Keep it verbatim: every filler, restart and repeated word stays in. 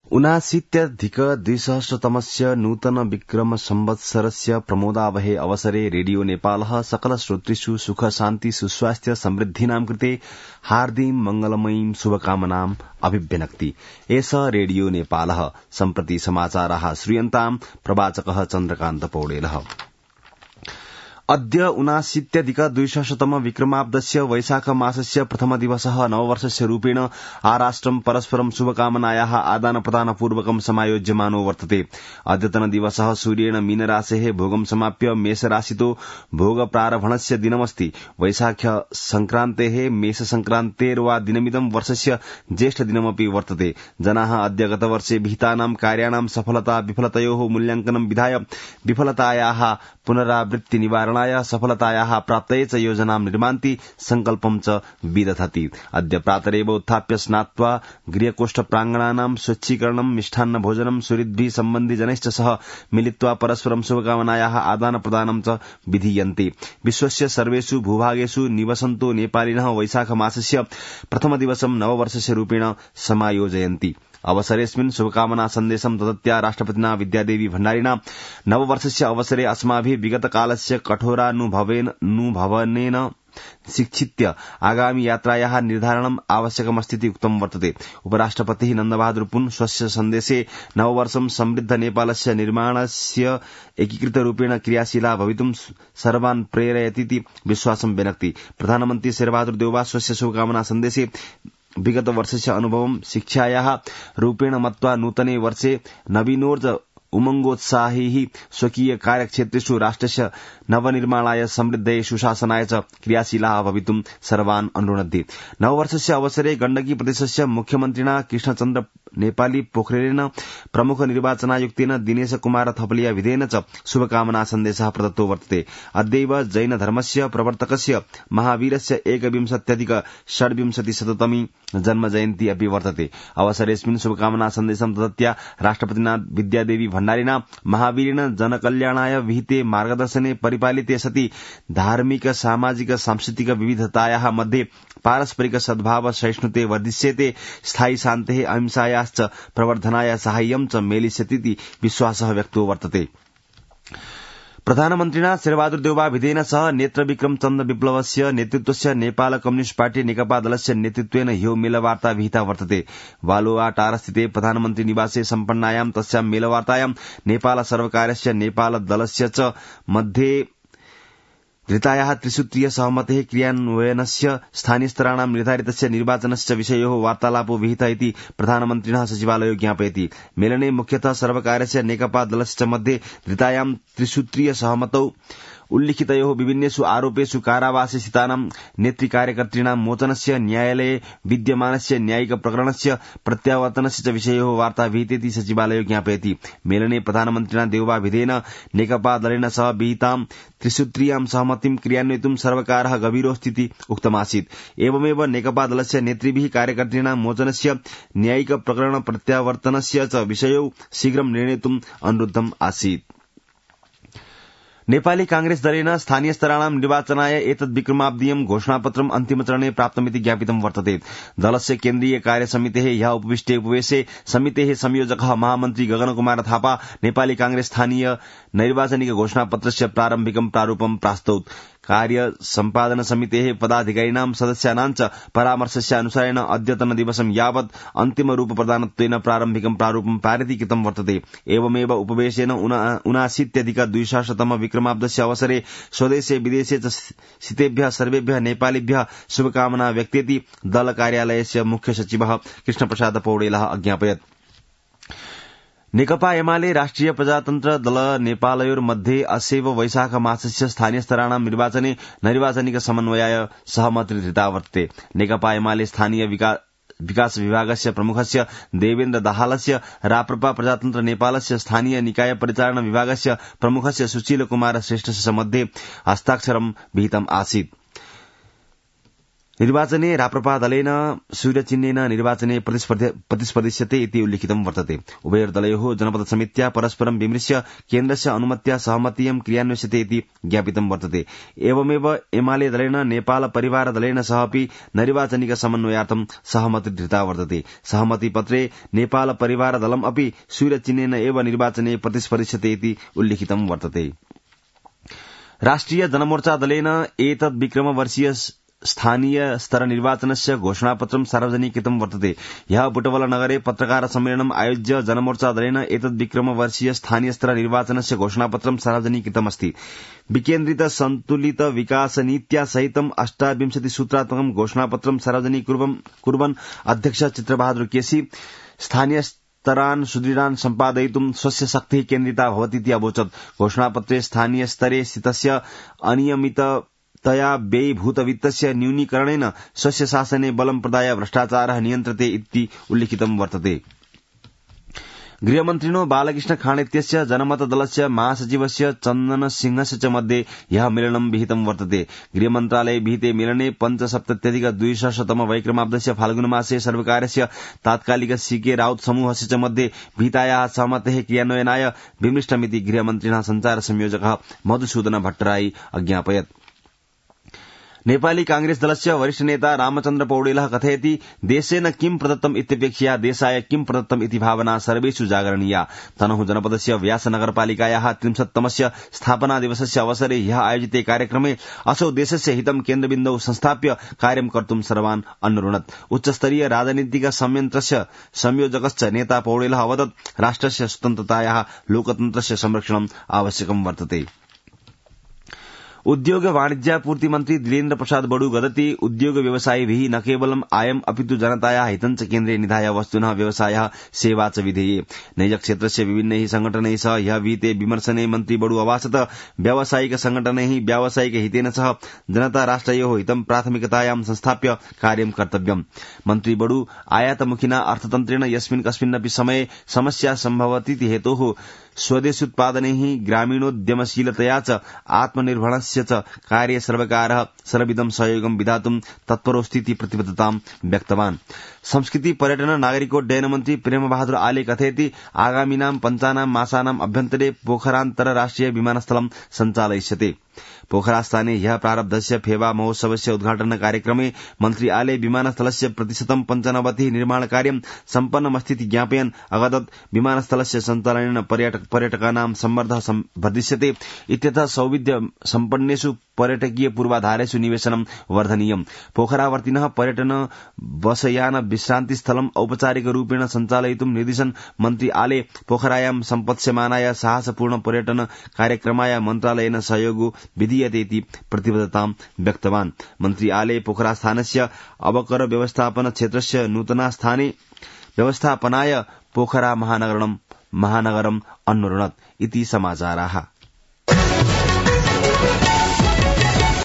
ऊनाशीत्यधिक द्विसहस्रतमस्य नूतन विक्रम संवत्सरस्य प्रमोदावहे अवसरे रेडियो नेपालः सकल श्रोतृषु सुख शान्ति सुस्वास्थ्य समृद्धिनां कृते हार्दिं मंगलमयीं शुभकामनाम् अभिव्यनक्ति। एष रेडियो नेपालः। सम्प्रति समाचाराः श्रूयन्ताम्। प्रवाचकः चन्द्रकान्त पौडेलः। अद्य ऊनाशीत्यधिक द्विसहस्रतम विक्रमाब्दस्य वैशाख मासस्य प्रथम दिवसः नववर्षस्य रूपेण आराष्ट्रं परस्परं शुभकामनायाः आदान प्रदान पूर्वकं समायोज्यमानो वर्तते। अद्यतन दिवसः सूर्येण मीनराशेः भोगं समाप्य मेषराशितो भोगप्रारभणस्य दिनमस्ति। वैशाख संक्रान्तेः मेष संक्रान्तेर्वा दिनमिदं वर्षस्य ज्येष्ठ दिनमपि वर्तते। जनाः अद्य गतवर्षे विहितानां कार्याणां सफलता विफलतयोः मूल्यांकनं विधाय विफलतायाः पुनरावृत्ति निवारण सफलतायाः प्राप्तये च योजनां निर्मान्ति संकल्पं च विदधति। अद्य प्रातरेव उत्थाप्य स्नात्वा गृहकोष्ठ प्राङ्गणानां स्वच्छीकरणं मिष्टान्न भोजनं सुहृद्भिः सम्बन्धिजनैश्च सह मिलित्वा परस्परं शुभकामनायाः आदान प्रदानं च विधीयन्ते। विश्वस्य सर्वेषु भूभागेषु निवसन्तो नेपालिनः वैशाख मासस्य प्रथम दिवसं नववर्षस्य रूपेण समायोजयन्ति। अवसरेऽस्मिन् शुभकामना सन्देशं ददत्या राष्ट्रपतिना विद्यादेवी भण्डारिणा नववर्षस्य अवसरे अस्माभिः विगतकालस्य कठोरानुभवेन शिक्षित्य आगामी यात्रायाः निर्धारणम् आवश्यकमस्तीति उक्तं वर्तते। उपराष्ट्रपतिः नन्दबहादुर पुन स्वस्य सन्देशे नववर्षं समृद्ध नेपालस्य निर्माणस्य एकीकृतरूपेण क्रियाशीला भवितुं सर्वान् प्रेरयतीति विश्वासं व्यनक्ति। प्रधानमन्त्री शेरबहादुर देउवा स्वस्य शुभकामना सन्देशे विगत वर्षस्य अनुभवं शिक्षायाः रूपेण मत्वा नूतने वर्षे नवीनोर्ज उमंगोत्साहिः स्वकीय कार्यक्षेत्रेषु राष्ट्रस्य नवनिर्माणाय समृद्धये सुशासनाय च क्रियाशीलाः भवितुं सर्वान् अनुनोदति। नववर्षस्य अवसरे गण्डकी प्रदेशस्य मुख्यमन्त्रिणा कृष्णचन्द्र नेपाली पोखरेलेन प्रमुख निर्वाचनायुक्तेन दिनेश कुमार थपलिया विधेयन च शुभकामना सन्देशः प्रदत्तो वर्तते। अद्यैव जैन धर्मस्य प्रवर्तकस्य महावीरस्य एकविंशत्यधिक षड्विंशतिशततमी जन्म जयन्ती अपि वर्तते। अवसरेऽस्मिन् शुभकामना सन्देशं ददत्या राष्ट्रपतिना विद्यादेवी भण्डारिणा महावीरेण जनकल्याणाय विहिते मार्गदर्शने परिपालिते सति धार्मिक सामाजिक सांस्कृतिक विविधतायाः मध्ये पारस्परिक सद्भाव सहिष्णुते वर्धिष्यते, स्थायी शान्तेः अहिंसायाश्च प्रवर्धनाय साहाय्यं च मेलिष्यतीति विश्वासः व्यक्तो वर्तते। प्रधानमन्त्रिणा शेरबहादुर देउवा विधेयन सह नेत्र विक्रम चन्द्र विप्लवस्य नेतृत्वस्य नेपाल कम्युनिष्ट पार्टी नेकपा दलस्य नेतृत्वेन ह्यो मेलवार्ता विहिता वर्तते। वालुवाटारस्थिते प्रधानमन्त्री निवासे सम्पन्नायां तस्यां मेलवार्तायां नेपाल सर्वकारस्य नेपाल दलस्य च मध्ये धृतायाः त्रिसूत्रीय सहमतेः क्रियान्वयनस्य स्थानीय स्तराणां निर्धारितस्य निर्वाचनस्य विषयोः वार्तालापो विहितः इति प्रधानमन्त्रिणः सचिवालयो ज्ञापयति। मेलने मुख्यतः सर्वकारस्य नेकपा दलस्य मध्ये धृतायां त्रिसूत्रीय सहमतौ उल्लिखितयोः विभिन्नेषु आरोपेषु कारावासे स्थितानां नेतृकार्यकर्तॄणां मोचनस्य, न्यायालये विद्यमानस्य न्यायिक प्रकरणस्य प्रत्यावर्तनस्य च विषयोः वार्ता विहितेति सचिवालयो ज्ञापयति। मेलने प्रधानमन्त्रिणा देउवा विधेयन नेकपा दलेन सह विहितां त्रिसूत्रीयां सहमतिं क्रियान्वयितुं सर्वकारः गभीरोऽस्तीति उक्तमासीत्। एवमेव नेकपा दलस्य नेतृभिः कार्यकर्तॄणां मोचनस्य, न्यायिक प्रकरण प्रत्यावर्तनस्य च विषयौ शीघ्रं निर्णेतुम् अनुरुद्धम् आसीत्। नेपाली कांग्रेस दलेन स्थानीय स्तराणां निर्वाचनाय एतद् विक्रमाब्दीयं घोषणापत्रम् अन्तिमचरणे प्राप्तमिति ज्ञापितं वर्तते। दलस्य केन्द्रीय कार्यसमितेः ह्यः उपविष्टे उपवेशे समितेः संयोजकः महामन्त्री गगनकुमार थापा नेपाली कांग्रेस स्थानीय नैर्वाचनिक घोषणापत्रस्य प्रारम्भिकं प्रारूपं प्रास्तौत्। कार्य सम्पादन समितेः पदाधिकारिणां सदस्यानां च परामर्शस्य अनुसारेण अद्यतन दिवसं यावत् अन्तिम रूप प्रदानत्वेन प्रारम्भिकं प्रारूपं पारितं कृतं वर्तते। एवमेव उपवेशेन ऊनाशीत्यधिक द्विसहस्रतम विक्रमाब्दस्य अवसरे स्वदेशे विदेशे च स्थितेभ्यः सर्वेभ्यः नेपालिभ्यः शुभकामना व्यक्तेति दल कार्यालयस्य मुख्य सचिवः कृष्णप्रसाद पौडेलः अज्ञापयत्। नेकपा एमाले राष्ट्रिय प्रजातन्त्र दल नेपालयोर्मध्ये अस्यैव वैशाख मासस्य स्थानीय स्तराणां निर्वाचने नैर्वाचनिक समन्वयाय सहमतिर् धृता वर्तते। नेकपा एमाले स्थानीय विकास विभागस्य प्रमुखस्य देवेन्द्र दाहालस्य, राप्रपा प्रजातन्त्र नेपालस्य स्थानीय निकाय परिचालन विभागस्य प्रमुखस्य सुशील कुमार श्रेष्ठस्य मध्ये हस्ताक्षरं विहितम् आसीत्। निर्वाचने राप्रपा दलेन सूर्यचिह्नेन निर्वाचने प्रतिस्पर्धिष्यते इति उल्लिखितं वर्तते। उभयोर्दलयोः जनपद समित्या परस्परं विमृश्य केन्द्रस्य अनुमत्या सहमतीयं क्रियान्विष्यते इति ज्ञापितं वर्तते। एवमेव एमाले दलेन नेपाल परिवार दलेन सह अपि नैर्वाचनिक समन्वयार्थं सहमति धृता वर्तते। सहमतिपत्रे नेपाल परिवार दलम् अपि सूर्यचिह्नेन एव निर्वाचने प्रतिस्पर्धिष्यते इति उल्लिखितं वर्तते। राष्ट्रिय जनमोर्चा दलेन एतद् विक्रमवर्षीय स्थानीय स्तर निर्वाचनस्य घोषणापत्रं सार्वजनिकीकृतं वर्तते। ह्यः बुटवलनगरे पत्रकार सम्मेलनम् आयोज्य जनमोर्चा दलेन एतद् विक्रमवर्षीय स्थानीय स्तर निर्वाचनस्य घोषणापत्रं सार्वजनिकीकृतमस्ति। विकेन्द्रित सन्तुलित विकास नीत्या सहितम् अष्टाविंशति सूत्रात्मकं घोषणापत्रं सार्वजनिकीकुर्वन् अध्यक्ष चित्रबहादुर केसी स्थानीय स्तरान् सुदृढान् सम्पादयितुं स्वस्य शक्तिः केन्द्रिता भवतीति अवोचत्। घोषणापत्रे स्थानीय स्तरे स्थितस्य अनियमित तया व्ययीभूतवित्तस्य न्यूनीकरणेन स्वस्य शासने बलं प्रदाय भ्रष्टाचारः नियन्त्रते इति उल्लिखितं वर्तते। गृहमन्त्रिणो बालकृष्ण खाँडेत्यस्य जनमतदलस्य महासचिवस्य चन्दन सिंहस्य च मध्ये ह्यः मेलनं विहितं वर्तते। गृहमन्त्रालये विहिते मेलने पञ्चसप्तत्यधिक द्विसहस्रतम वैक्रमाब्दस्य फाल्गुनमासे सर्वकारस्य तात्कालिक सीके राउत समूहस्य च मध्ये विहितायाः सहमतेः क्रियान्वयनाय विमृष्टमिति गृहमन्त्रिणः सञ्चार संयोजकः मधुसूदन भट्टराई अज्ञापयत्। नेपाली कांग्रेस दलस्य वरिष्ठ नेता रामचन्द्र पौडेलः कथयति देशेन किं प्रदत्तम् इत्यपेक्षया देशाय किं प्रदत्तम् इति भावना सर्वेषु जागरणीया। तनहुँ जनपदस्य व्यास नगरपालिकायाः त्रिंशत्तमस्य स्थापना दिवसस्य अवसरे ह्यः आयोजिते कार्यक्रमे असौ देशस्य हितं केन्द्रबिन्दौ संस्थाप्य कार्यं कर्तुं सर्वान् अनुरुणत्। उच्चस्तरीय राजनीतिक संयन्त्रस्य संयोजकश्च नेता पौडेलः अवदत् राष्ट्रस्य स्वतन्त्रतायाः लोकतन्त्रस्य संरक्षणम् आवश्यकं वर्तते। उद्योग वाणिज्यापूर्ति मन्त्री दिलेन्द्र प्रसाद बडू वदति उद्योग व्यवसायिभिः न केवलम् आयम् अपितु जनतायाः हितं च केन्द्रे निधाय वस्तुनः व्यवसायः सेवा च विधेये। नैजक्षेत्रस्य विभिन्नैः संघटनैः सह ह्यः विहिते विमर्शने मन्त्री बडू अभासत व्यावसायिक संघटनैः व्यावसायिक हितेन सह जनता राष्ट्रयोः हितं प्राथमिकतायां संस्थाप्य कार्यं कर्तव्यम्। मन्त्री बडू आयातमुखिना अर्थतन्त्रेण यस्मिन् कस्मिन्नपि समये समस्या सम्भवतीति हेतोः स्वदेशोत्पादनैः ग्रामीणोद्यमशीलतया च आत्मनिर्भरस्य च कार्ये सर्वकारः सर्वविधं सहयोगं विधातुं तत्परोऽस्तीति प्रतिबद्धतां व्यक्तवान्। संस्कृति पर्यटन नागरिकोड्डयन मन्त्री प्रेमबहादुर आले कथयति आगामिनां पञ्चानां मासानाम् अभ्यन्तरे पोखरान्तर राष्ट्रिय विमानस्थलं सञ्चालयिष्यते। पोखरास्थाने ह्यः प्रारब्धस्य फेवा महोत्सवस्य उद्घाटन कार्यक्रमे मन्त्री आले विमानस्थलस्य प्रतिशतं पञ्चनवतिः निर्माण कार्यं सम्पन्नमस्तीति ज्ञापयन् अवदत् विमानस्थलस्य सञ्चालनेन पर्यटकानां सम्मर्दः वर्धिष्यते इत्यतः सौविध्य सम्पन्नेषु पर्यटकीय पूर्वाधारेषु निवेशनं वर्धनीयम्। पोखरावर्तिनः पर्यटन बसयान विश्रान्ति स्थलम् औपचारिक रूपेण सञ्चालयितुं निर्दिशन् मन्त्री आले पोखरायां सम्पत्स्यमानाय साहसपूर्ण पर्यटन कार्यक्रमाय मन्त्रालयेन सहयोगो विधीयते इति प्रतिबद्धतां व्यक्तवान्। मन्त्री आले पोखरास्थानस्य अवकर व्यवस्थापन क्षेत्रस्य नूतनास्थाने व्यवस्थापनाय पोखरा महानगरं महानगरम् अन्वरुणत् इति समाचाराः।